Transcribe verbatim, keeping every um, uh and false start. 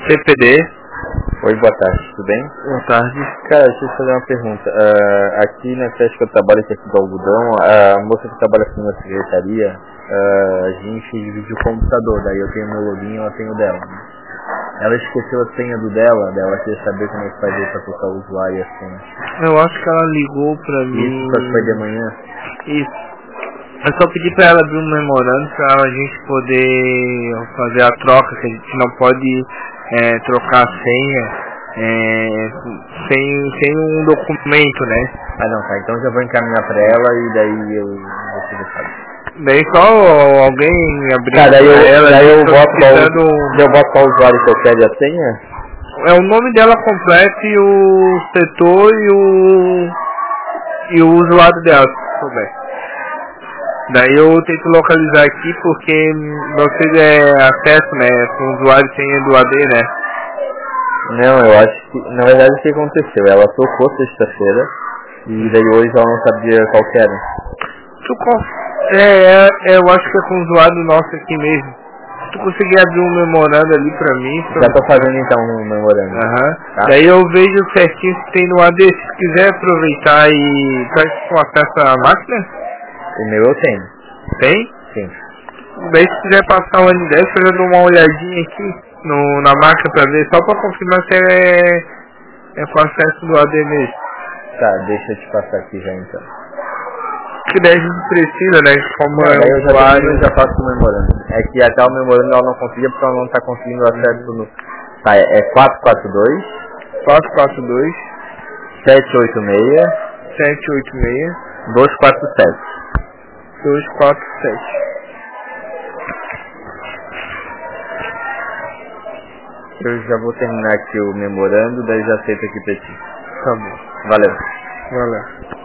C P D. Oi, boa tarde, tudo bem? Boa tarde. Cara, deixa eu te fazer uma pergunta. Uh, aqui na creche que eu trabalho, que é aqui do Algodão, a moça que trabalha aqui na secretaria, uh, a gente divide o computador, daí eu tenho meu login e ela tem o dela. Ela esqueceu a senha do dela, dela queria saber como é que faz aí pra colocar o usuário e a senha. Eu acho que ela ligou pra mim. Isso, só que foi de manhã? Isso. Eu só pedi pra ela abrir um memorando pra gente poder fazer a troca, que a gente não pode é, trocar a senha é, sem, sem um documento, né? Ah não, tá, então já vou encaminhar pra ela e daí eu vou te deixar. Daí só alguém abrir tá, daí eu, pra ela. Daí eu boto precisando... qual, eu boto qual usuário que eu quero e a senha? É o nome dela completo e o setor e o, e o usuário dela, se souber. Daí eu tento localizar aqui porque vocês é acesso, né, com o usuário e senha do A D, né? Não, eu acho que, na verdade o que aconteceu, ela tocou sexta-feira e daí hoje ela não sabia qual que era. Tu con- é, é, eu acho que é com o usuário nosso aqui mesmo. Se tu conseguir abrir um memorando ali pra mim... Pra... Já tô fazendo então um memorando. Aham. Tá? Daí eu vejo certinho se tem no A D, se quiser aproveitar e... Tá com acesso à máquina? O meu eu tenho. Tem? Sim. Daí se quiser passar o N dez, eu já dou uma olhadinha aqui no, na máquina pra ver, só pra confirmar se é, é com acesso do A D mesmo. Tá, deixa eu te passar aqui já então. Que daí a gente precisa, né? Como Não, é daí um eu já, usuário. eu já faço o memorando. É que até o memorando ela não conseguia porque ela não tá conseguindo acesso no... Tá, é quatro quatro dois quatro quatro dois sete oito seis sete oito seis dois quatro sete. dois quatro sete. Eu já vou terminar aqui o memorando, daí já aceito aqui pra ti. Tá bom. Valeu. Valeu.